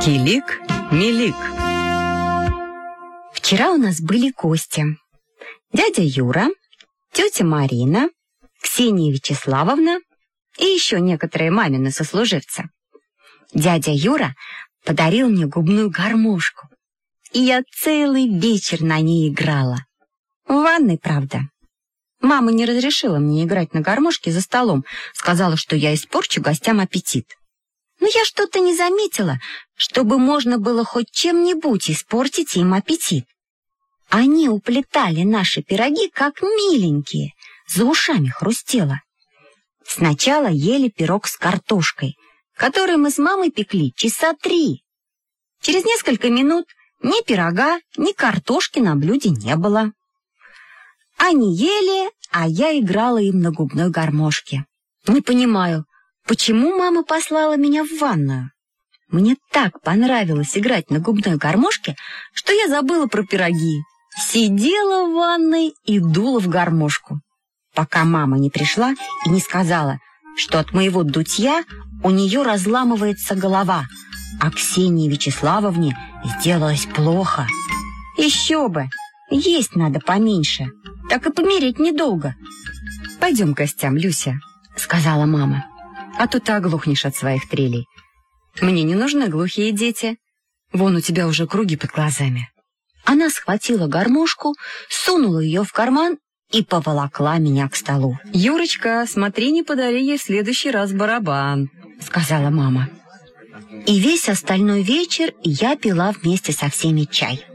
Килик-милик. Вчера у нас были гости. Дядя Юра, тетя Марина, Ксения Вячеславовна и еще некоторые мамины сослуживцы. Дядя Юра подарил мне губную гармошку, и я целый вечер на ней играла. В ванной, правда. Мама не разрешила мне играть на гармошке за столом, сказала, что я испорчу гостям аппетит. Но я что-то не заметила, чтобы можно было хоть чем-нибудь испортить им аппетит. Они уплетали наши пироги, как миленькие, за ушами хрустело. Сначала ели пирог с картошкой, который мы с мамой пекли часа 3. Через несколько минут ни пирога, ни картошки на блюде не было. Они ели, а я играла им на губной гармошке. Не понимаю, почему мама послала меня в ванную? Мне так понравилось играть на губной гармошке, что я забыла про пироги. Сидела в ванной и дула в гармошку, пока мама не пришла и не сказала, что от моего дутья у нее разламывается голова, а Ксении Вячеславовне сделалось плохо. Еще бы, есть надо поменьше, так и помереть недолго. «Пойдем к гостям, Люся», — сказала мама, «а то ты оглохнешь от своих трелей. Мне не нужны глухие дети. Вон у тебя уже круги под глазами». Она схватила гармошку, сунула ее в карман и поволокла меня к столу. «Юрочка, смотри, не подари ей в следующий раз барабан», — сказала мама. И весь остальной вечер я пила вместе со всеми чай.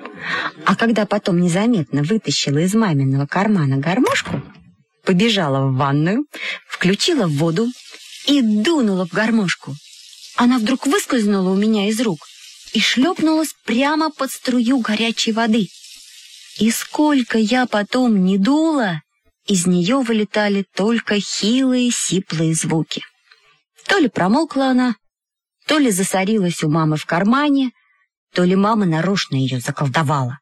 А когда потом незаметно вытащила из маминого кармана гармошку, побежала в ванную, включила воду и дунула в гармошку. Она вдруг выскользнула у меня из рук и шлепнулась прямо под струю горячей воды. И сколько я потом не дула, из нее вылетали только хилые, сиплые звуки. То ли промокла она, то ли засорилась у мамы в кармане, то ли мама нарочно ее заколдовала.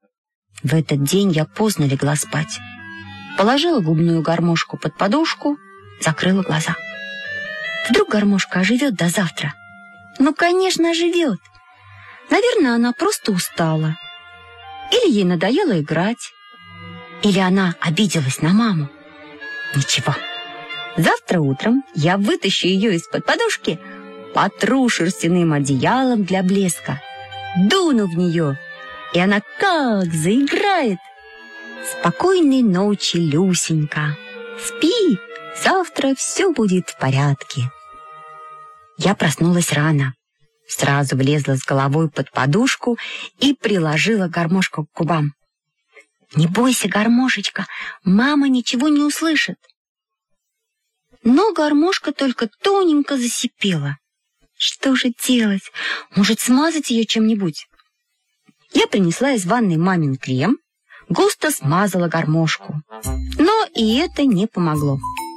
В этот день я поздно легла спать. Положила губную гармошку под подушку, закрыла глаза. Вдруг гармошка оживет до завтра? Ну, конечно, оживет. Наверное, она просто устала. Или ей надоело играть. Или она обиделась на маму. Ничего. Завтра утром я вытащу ее из-под подушки, потру шерстяным одеялом для блеска, дуну в нее, и она как заиграет. Спокойной ночи, Люсенька. Спи, завтра все будет в порядке. Я проснулась рано. Сразу влезла с головой под подушку и приложила гармошку к губам. «Не бойся, гармошечка, мама ничего не услышит». Но гармошка только тоненько засипела. Что же делать? Может, смазать ее чем-нибудь? Я принесла из ванной мамин крем, густо смазала гармошку. Но и это не помогло.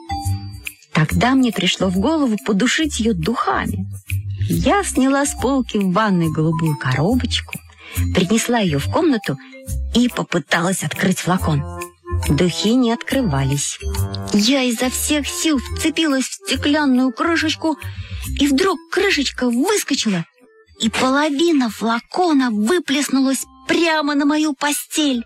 Тогда мне пришло в голову подушить ее духами. Я сняла с полки в ванной голубую коробочку, принесла ее в комнату и попыталась открыть флакон. Духи не открывались. Я изо всех сил вцепилась в стеклянную крышечку, и вдруг крышечка выскочила, и половина флакона выплеснулась прямо на мою постель.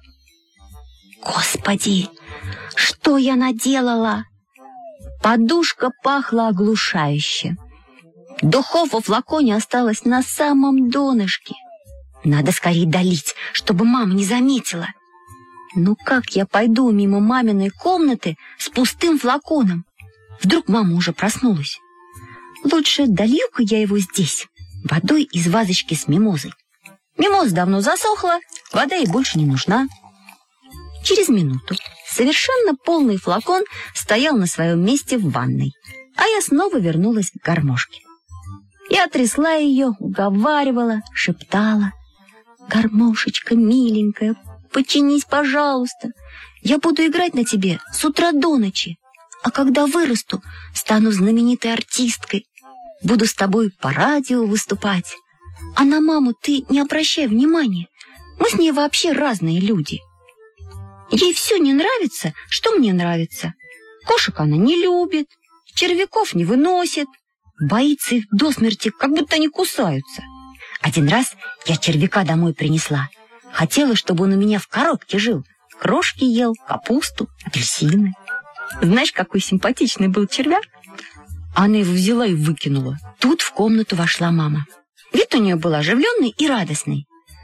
Господи, что я наделала? Подушка пахла оглушающе. Духов во флаконе осталось на самом донышке. Надо скорее долить, чтобы мама не заметила. Ну как я пойду мимо маминой комнаты с пустым флаконом? Вдруг мама уже проснулась. Лучше долью-ка я его здесь, водой из вазочки с мимозой. Мимоза давно засохла, вода ей больше не нужна. Через минуту совершенно полный флакон стоял на своем месте в ванной, а я снова вернулась к гармошке. Я трясла ее, уговаривала, шептала: «Гармошечка, миленькая, починись, пожалуйста. Я буду играть на тебе с утра до ночи, а когда вырасту, стану знаменитой артисткой. Буду с тобой по радио выступать. А на маму ты не обращай внимания. Мы с ней вообще разные люди. Ей все не нравится, что мне нравится. Кошек она не любит, червяков не выносит, боится их до смерти, как будто они кусаются. Один раз я червяка домой принесла. Хотела, чтобы он у меня в коробке жил. Крошки ел, капусту, апельсины. Знаешь, какой симпатичный был червяк? Она его взяла и выкинула. Тут в комнату вошла мама. Вид у нее был оживленный и радостный.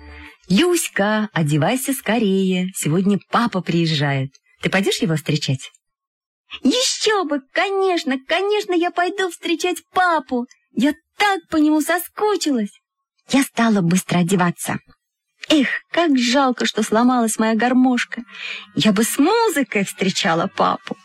«Люська, одевайся скорее. Сегодня папа приезжает. Ты пойдешь его встречать?» «Еще бы! Конечно, я пойду встречать папу! Я так по нему соскучилась!» Я стала быстро одеваться. Эх, как жалко, что сломалась моя гармошка. Я бы с музыкой встречала папу.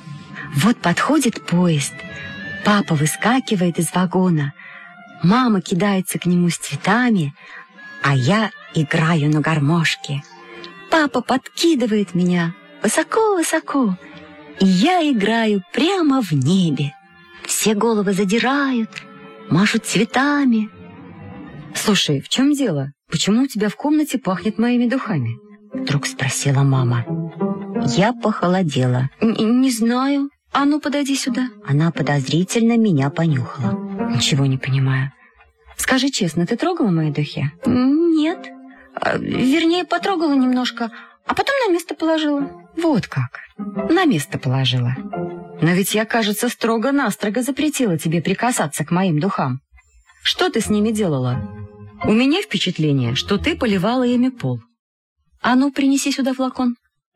Вот подходит поезд. Папа выскакивает из вагона. Мама кидается к нему с цветами, а я играю на гармошке. Папа подкидывает меня высоко-высоко, и я играю прямо в небе. Все головы задирают, машут цветами. «Слушай, в чем дело? Почему у тебя в комнате пахнет моими духами?» Вдруг спросила мама. Я похолодела. «Не знаю. А ну, подойди сюда». Она подозрительно меня понюхала. «Ничего не понимаю. Скажи честно, ты трогала мои духи?» «Нет. Вернее, потрогала немножко, а потом на место положила». «Вот как? На место положила. Но ведь я, кажется, строго-настрого запретила тебе прикасаться к моим духам. Что ты с ними делала? У меня впечатление, что ты поливала ими пол. А ну, принеси сюда флакон».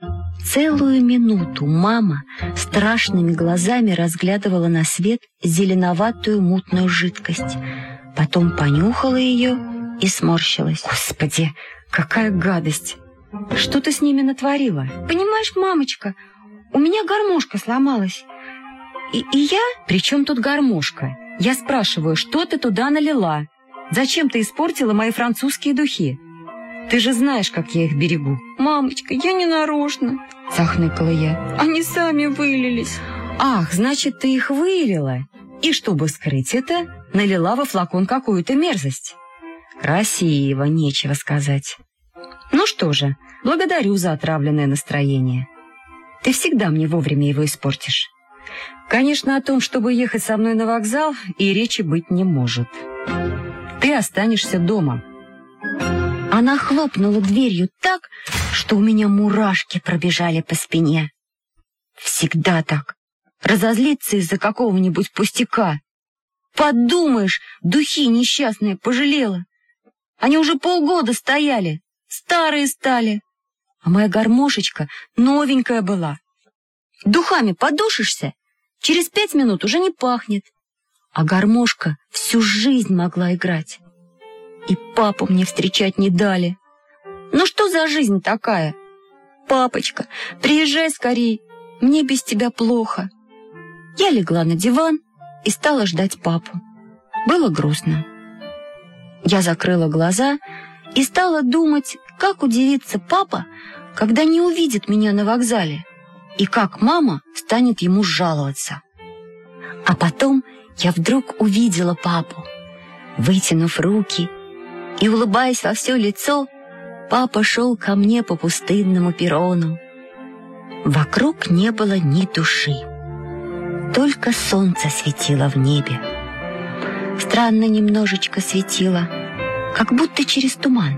Целую минуту мама страшными глазами разглядывала на свет зеленоватую мутную жидкость. Потом понюхала ее и сморщилась. «Господи, какая гадость! Что ты с ними натворила?» «Понимаешь, мамочка, у меня гармошка сломалась. И я...» «При чем тут гармошка? Я спрашиваю, что ты туда налила? Зачем ты испортила мои французские духи? Ты же знаешь, как я их берегу». «Мамочка, я не нарочно», — захныкала я. «Они сами вылились». «Ах, значит, ты их вылила. И чтобы скрыть это, налила во флакон какую-то мерзость». «Красиво, нечего сказать. Ну что же, благодарю за отравленное настроение. Ты всегда мне вовремя его испортишь. Конечно, о том, чтобы ехать со мной на вокзал, и речи быть не может. Ты останешься дома». Она хлопнула дверью так, что у меня мурашки пробежали по спине. Всегда так. Разозлиться из-за какого-нибудь пустяка. Подумаешь, духи несчастные пожалела. Они уже полгода стояли, старые стали. А моя гармошечка новенькая была. Духами подушишься, через 5 минут уже не пахнет. А гармошка всю жизнь могла играть. И папу мне встречать не дали. Ну что за жизнь такая? Папочка, приезжай скорей, мне без тебя плохо. Я легла на диван и стала ждать папу. Было грустно. Я закрыла глаза и стала думать, как удивится папа, когда не увидит меня на вокзале, и как мама станет ему жаловаться. А потом я вдруг увидела папу. Вытянув руки и улыбаясь во все лицо, папа шел ко мне по пустынному перрону. Вокруг не было ни души. Только солнце светило в небе. Странно немножечко светило, как будто через туман.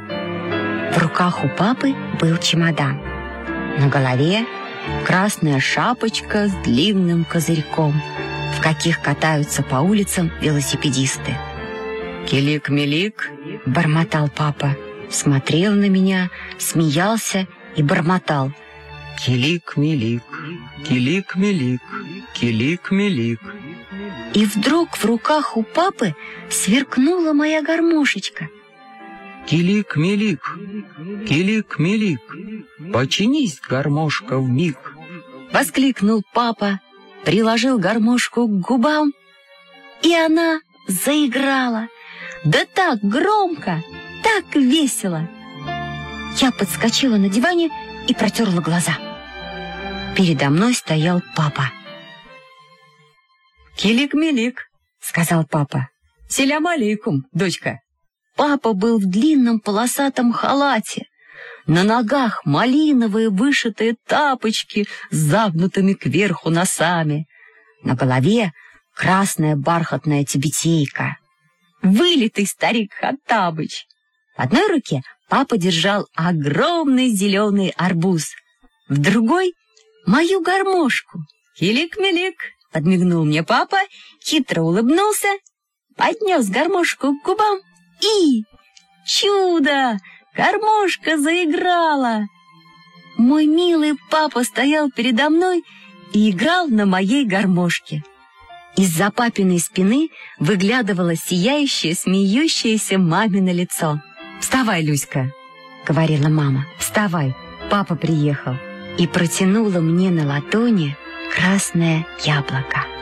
В руках у папы был чемодан. На голове красная шапочка с длинным козырьком, в каких катаются по улицам велосипедисты. «Килик-милик», — бормотал папа, смотрел на меня, смеялся и бормотал. «Килик-милик, килик-милик, килик-милик». И вдруг в руках у папы сверкнула моя гармошечка. «Килик-милик, килик-милик, починись, гармошка, вмиг!» Воскликнул папа, приложил гармошку к губам, и она заиграла. Да так громко, так весело. Я подскочила на диване и протерла глаза. Передо мной стоял папа. «Килик-милик», — сказал папа. «Селям алейкум, дочка». Папа был в длинном полосатом халате. На ногах малиновые вышитые тапочки с загнутыми кверху носами. На голове красная бархатная тюбетейка. вылитый старик Хоттабыч. В одной руке папа держал огромный зеленый арбуз, в другой — мою гармошку. «Килик-милик!» — подмигнул мне папа, хитро улыбнулся, поднес гармошку к губам и... чудо! Гармошка заиграла! Мой милый папа стоял передо мной и играл на моей гармошке. Из-за папиной спины выглядывало сияющее, смеющееся мамино лицо. «Вставай, Люська!» — говорила мама. «Вставай, папа приехал!» И протянула мне на ладони красное яблоко.